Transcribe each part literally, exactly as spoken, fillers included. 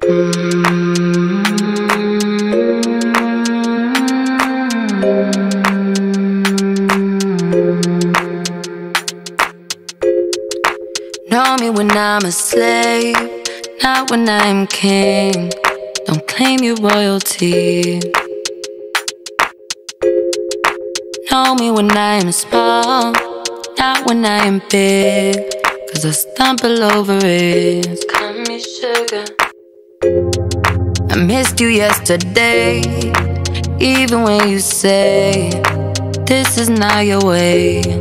Know me when I'm a slave, not when I'm king. Don't claim your royalty. Know me when I'm small, not when I'm big, 'cause I stumble over it. Call me sugar. I missed you yesterday, even when you say this is not your way.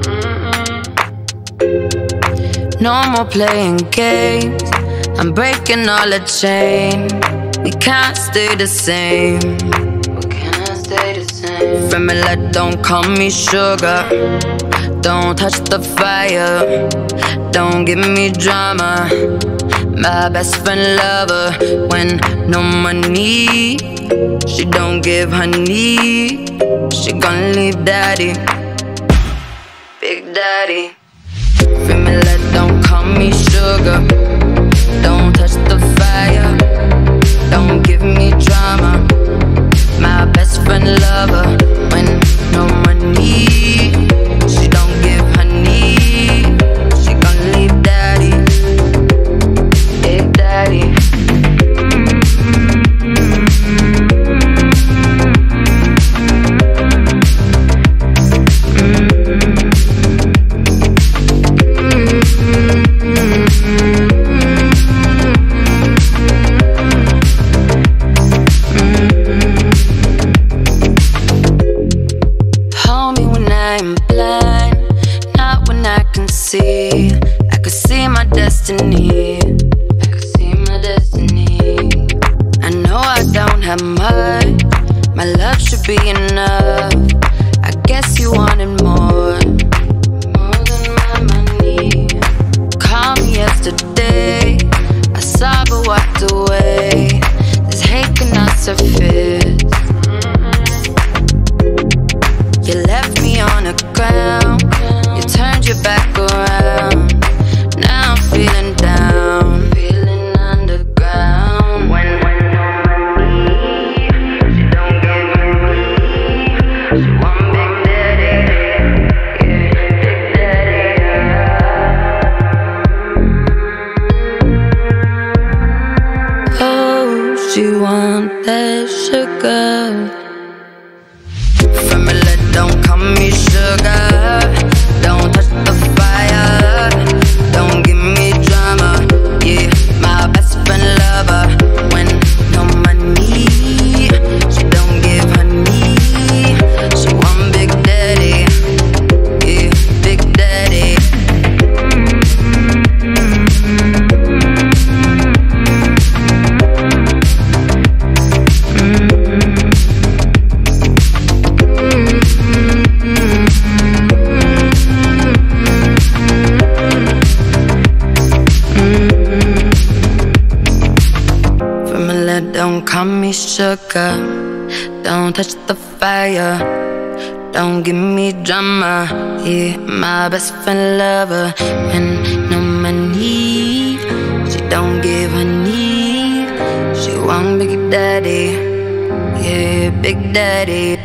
No more playing games, I'm breaking all the chain. We can't stay the same. We cannot stay the same. Family, don't call me sugar. Don't touch the fire. Don't give me drama. My best friend lover when no money. She don't give honey. She gon' leave daddy, Big Daddy. Family, don't call me sugar. Don't touch the fire. Don't give me drama. My best friend lover when no money. She don't give honey. She gon' leave daddy, Big Daddy. I could see my destiny. I could see my destiny. I know I don't have much. My love should be enough. I guess you wanted more, more than my money. Called me yesterday. I saw but walked away. This hate cannot surface. You left me on the ground. You turned your back around. Now I'm feeling down, feeling underground. When, when no money, she don't give me. She want Big Daddy, yeah, Big Daddy. Oh, she want that sugar. Family, don't call me sugar. Don't touch the fire. Don't give me drama. Yeah, my best friend lover when no money. She don't give honey. She want Big Daddy, yeah, Big Daddy. Don't call me sugar. Don't touch the fire. Don't give me drama. Yeah, my best friend lover and no money. She don't give honey. She want Big Daddy, yeah, Big Daddy.